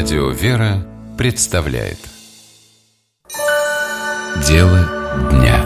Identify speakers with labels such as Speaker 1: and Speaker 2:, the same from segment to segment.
Speaker 1: Радио «Вера» представляет Дело дня.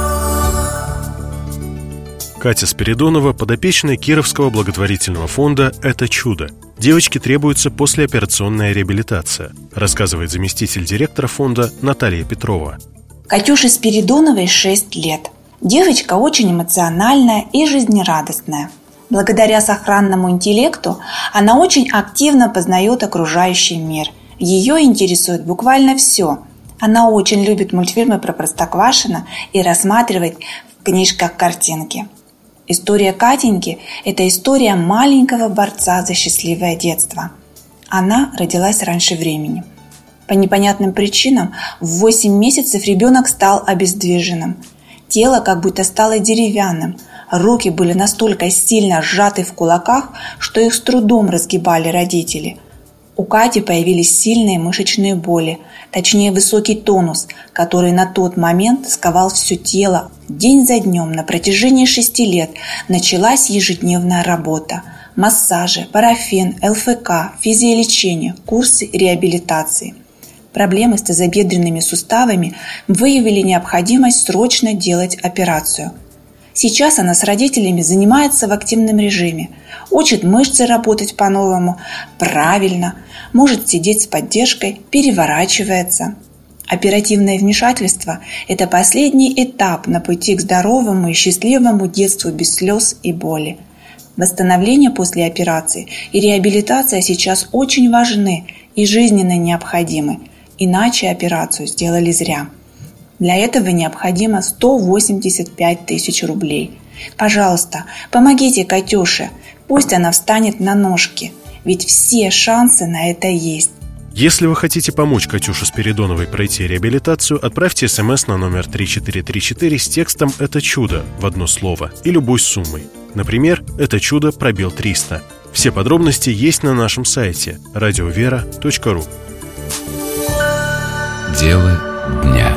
Speaker 2: Катя Спиридонова, подопечная Кировского благотворительного фонда «Это чудо». Девочке требуется послеоперационная реабилитация, рассказывает заместитель директора фонда Наталья Петрова.
Speaker 3: Катюше Спиридоновой 6 лет. Девочка очень эмоциональная и жизнерадостная. Благодаря сохранному интеллекту она очень активно познает окружающий мир. Ее интересует буквально все. Она очень любит мультфильмы про Простоквашино и рассматривает в книжках картинки. История Катеньки – это история маленького борца за счастливое детство. Она родилась раньше времени. По непонятным причинам в 8 месяцев ребенок стал обездвиженным. Тело как будто стало деревянным. Руки были настолько сильно сжаты в кулаках, что их с трудом разгибали родители. У Кати появились сильные мышечные боли, точнее высокий тонус, который на тот момент сковал все тело. День за днем на протяжении 6 лет началась ежедневная работа. Массажи, парафин, ЛФК, физиолечение, курсы реабилитации. Проблемы с тазобедренными суставами выявили необходимость срочно делать операцию. Сейчас она с родителями занимается в активном режиме, учит мышцы работать по-новому, правильно, может сидеть с поддержкой, переворачивается. Оперативное вмешательство – это последний этап на пути к здоровому и счастливому детству без слез и боли. Восстановление после операции и реабилитация сейчас очень важны и жизненно необходимы, иначе операцию сделали зря. Для этого необходимо 185 тысяч рублей. Пожалуйста, помогите Катюше, пусть она встанет на ножки, ведь все шансы на это есть.
Speaker 2: Если вы хотите помочь Катюше Спиридоновой пройти реабилитацию, отправьте СМС на номер 3434 с текстом «Это чудо» в одно слово и любой суммой. Например, «Это чудо» пробел 300. Все подробности есть на нашем сайте radiovera.ru.
Speaker 1: Дело дня.